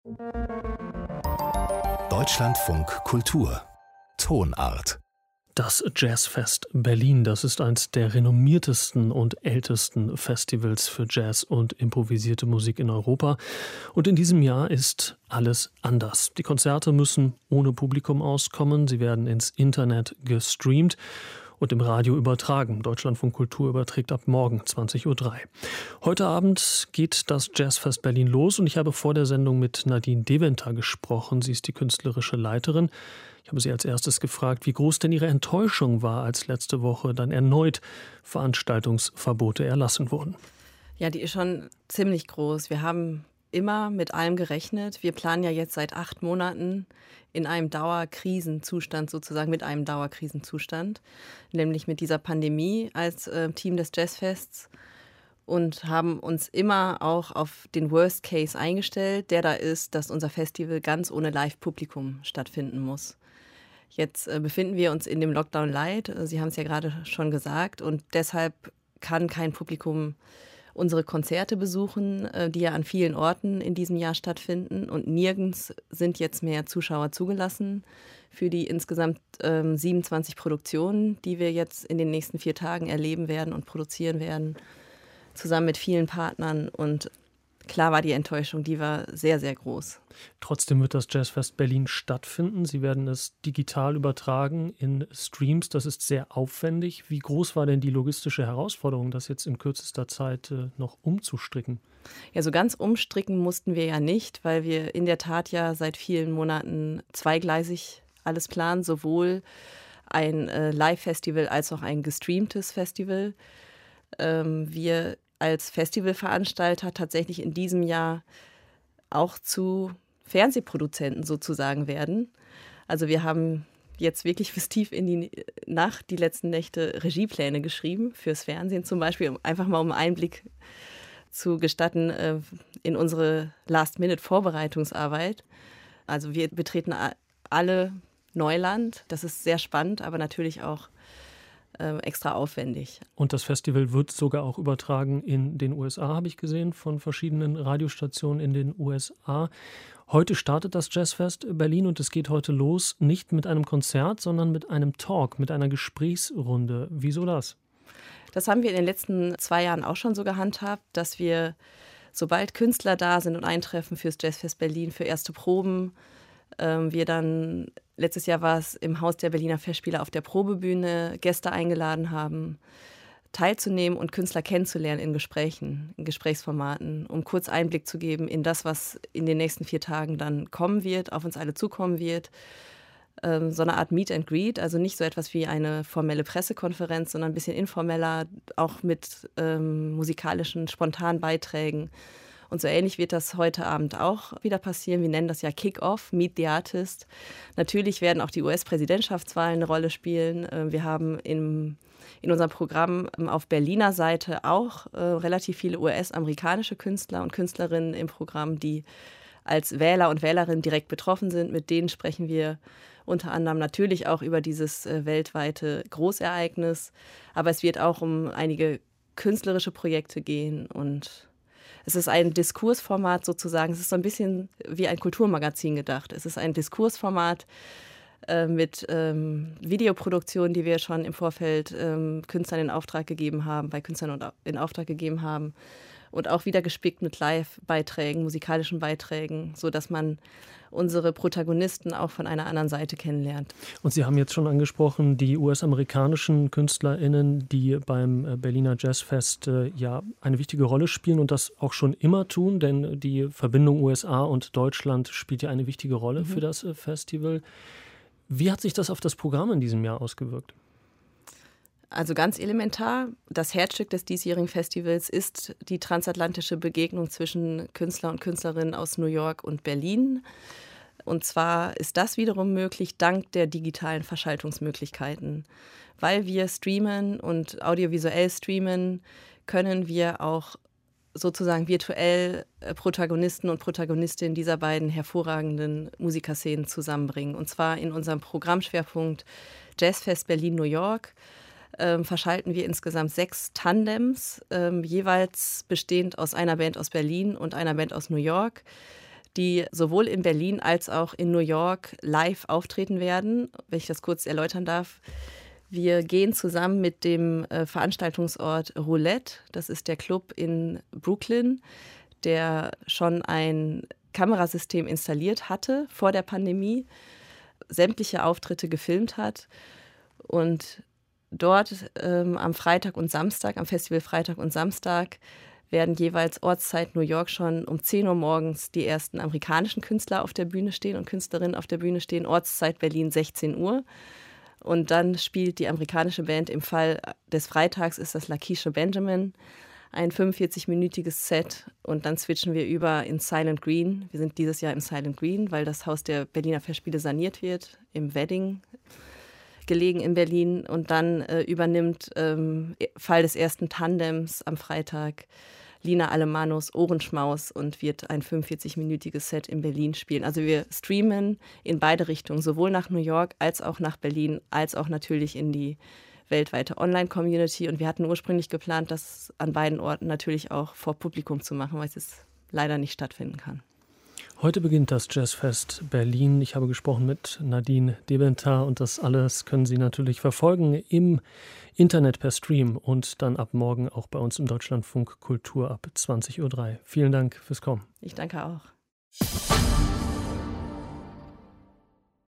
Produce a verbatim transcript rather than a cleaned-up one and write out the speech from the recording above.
Deutschlandfunk Kultur Tonart. Das Jazzfest Berlin, das ist eines der renommiertesten und ältesten Festivals für Jazz und improvisierte Musik in Europa. Und in diesem Jahr ist alles anders. Die Konzerte müssen ohne Publikum auskommen. Sie werden ins Internet gestreamt und im Radio übertragen. Deutschlandfunk Kultur überträgt ab morgen zwanzig Uhr drei. Heute Abend geht das Jazzfest Berlin los und ich habe vor der Sendung mit Nadine Deventer gesprochen. Sie ist die künstlerische Leiterin. Ich habe sie als erstes gefragt, wie groß denn ihre Enttäuschung war, als letzte Woche dann erneut Veranstaltungsverbote erlassen wurden. Ja, die ist schon ziemlich groß. Wir haben immer mit allem gerechnet. Wir planen ja jetzt seit acht Monaten in einem Dauerkrisenzustand, sozusagen mit einem Dauerkrisenzustand, nämlich mit dieser Pandemie als äh, Team des Jazzfests und haben uns immer auch auf den Worst Case eingestellt, der da ist, dass unser Festival ganz ohne Live-Publikum stattfinden muss. Jetzt äh, befinden wir uns in dem Lockdown Light, Sie haben es ja gerade schon gesagt, und deshalb kann kein Publikum unsere Konzerte besuchen, äh, die ja an vielen Orten in diesem Jahr stattfinden, und nirgends sind jetzt mehr Zuschauer zugelassen für die insgesamt ähm, siebenundzwanzig Produktionen, die wir jetzt in den nächsten vier Tagen erleben werden und produzieren werden, zusammen mit vielen Partnern. Und klar war die Enttäuschung, die war sehr, sehr groß. Trotzdem wird das Jazzfest Berlin stattfinden. Sie werden es digital übertragen in Streams. Das ist sehr aufwendig. Wie groß war denn die logistische Herausforderung, das jetzt in kürzester Zeit äh, noch umzustricken? Ja, so ganz umstricken mussten wir ja nicht, weil wir in der Tat ja seit vielen Monaten zweigleisig alles planen, sowohl ein äh, Live-Festival als auch ein gestreamtes Festival. Ähm, wir als Festivalveranstalter tatsächlich in diesem Jahr auch zu Fernsehproduzenten sozusagen werden. Also wir haben jetzt wirklich bis tief in die Nacht, die letzten Nächte, Regiepläne geschrieben fürs Fernsehen zum Beispiel, um einfach mal um einen Einblick zu gestatten äh, in unsere Last-Minute-Vorbereitungsarbeit. Also wir betreten alle Neuland. Das ist sehr spannend, aber natürlich auch Äh, extra aufwendig. Und das Festival wird sogar auch übertragen in den U S A, habe ich gesehen, von verschiedenen Radiostationen in den U S A. Heute startet das Jazzfest Berlin und es geht heute los, nicht mit einem Konzert, sondern mit einem Talk, mit einer Gesprächsrunde. Wieso das? Das haben wir in den letzten zwei Jahren auch schon so gehandhabt, dass wir, sobald Künstler da sind und eintreffen fürs Jazzfest Berlin, für erste Proben, ähm, wir dann Letztes Jahr war es im Haus der Berliner Festspiele auf der Probebühne, Gäste eingeladen haben, teilzunehmen und Künstler kennenzulernen in Gesprächen, in Gesprächsformaten, um kurz Einblick zu geben in das, was in den nächsten vier Tagen dann kommen wird, auf uns alle zukommen wird. Ähm, so eine Art Meet and Greet, also nicht so etwas wie eine formelle Pressekonferenz, sondern ein bisschen informeller, auch mit ähm, musikalischen Spontanbeiträgen. Und so ähnlich wird das heute Abend auch wieder passieren. Wir nennen das ja Kick-Off, Meet the Artist. Natürlich werden auch die U S-Präsidentschaftswahlen eine Rolle spielen. Wir haben im, in unserem Programm auf Berliner Seite auch äh, relativ viele U S-amerikanische Künstler und Künstlerinnen im Programm, die als Wähler und Wählerinnen direkt betroffen sind. Mit denen sprechen wir unter anderem natürlich auch über dieses äh, weltweite Großereignis. Aber es wird auch um einige künstlerische Projekte gehen und es ist ein Diskursformat sozusagen. Es ist so ein bisschen wie ein Kulturmagazin gedacht. Es ist ein Diskursformat äh, mit ähm, Videoproduktionen, die wir schon im Vorfeld ähm, Künstlern in Auftrag gegeben haben, bei Künstlern in Auftrag gegeben haben. Und auch wieder gespickt mit Live-Beiträgen, musikalischen Beiträgen, sodass man unsere Protagonisten auch von einer anderen Seite kennenlernt. Und Sie haben jetzt schon angesprochen, die U S-amerikanischen KünstlerInnen, die beim Berliner Jazzfest äh, ja eine wichtige Rolle spielen und das auch schon immer tun, denn die Verbindung U S A und Deutschland spielt ja eine wichtige Rolle mhm. für das äh, Festival. Wie hat sich das auf das Programm in diesem Jahr ausgewirkt? Also ganz elementar, das Herzstück des diesjährigen Festivals ist die transatlantische Begegnung zwischen Künstler und Künstlerinnen aus New York und Berlin. Und zwar ist das wiederum möglich dank der digitalen Verschaltungsmöglichkeiten. Weil wir streamen und audiovisuell streamen, können wir auch sozusagen virtuell Protagonisten und Protagonistinnen dieser beiden hervorragenden Musikerszenen zusammenbringen. Und zwar in unserem Programmschwerpunkt Jazzfest Berlin-New York. Ähm, verschalten wir insgesamt sechs Tandems, ähm, jeweils bestehend aus einer Band aus Berlin und einer Band aus New York, die sowohl in Berlin als auch in New York live auftreten werden. Wenn ich das kurz erläutern darf. Wir gehen zusammen mit dem äh, Veranstaltungsort Roulette. Das ist der Club in Brooklyn, der schon ein Kamerasystem installiert hatte vor der Pandemie, sämtliche Auftritte gefilmt hat und dort ähm, am Freitag und Samstag, am Festival Freitag und Samstag, werden jeweils Ortszeit New York schon um zehn Uhr morgens die ersten amerikanischen Künstler auf der Bühne stehen und Künstlerinnen auf der Bühne stehen, Ortszeit Berlin sechzehn Uhr. Und dann spielt die amerikanische Band, im Fall des Freitags ist das Lakeisha Benjamin, ein fünfundvierzig-minütiges Set und dann switchen wir über in Silent Green. Wir sind dieses Jahr im Silent Green, weil das Haus der Berliner Festspiele saniert wird, im Wedding, gelegen in Berlin. Und dann äh, übernimmt ähm, Fall des ersten Tandems am Freitag Lina Alemanos Ohrenschmaus und wird ein fünfundvierzig-minütiges Set in Berlin spielen. Also wir streamen in beide Richtungen, sowohl nach New York als auch nach Berlin, als auch natürlich in die weltweite Online-Community. Und wir hatten ursprünglich geplant, das an beiden Orten natürlich auch vor Publikum zu machen, weil es jetzt leider nicht stattfinden kann. Heute beginnt das Jazzfest Berlin. Ich habe gesprochen mit Nadine Deventer und das alles können Sie natürlich verfolgen im Internet per Stream und dann ab morgen auch bei uns im Deutschlandfunk Kultur ab zwanzig Uhr drei. Vielen Dank fürs Kommen. Ich danke auch.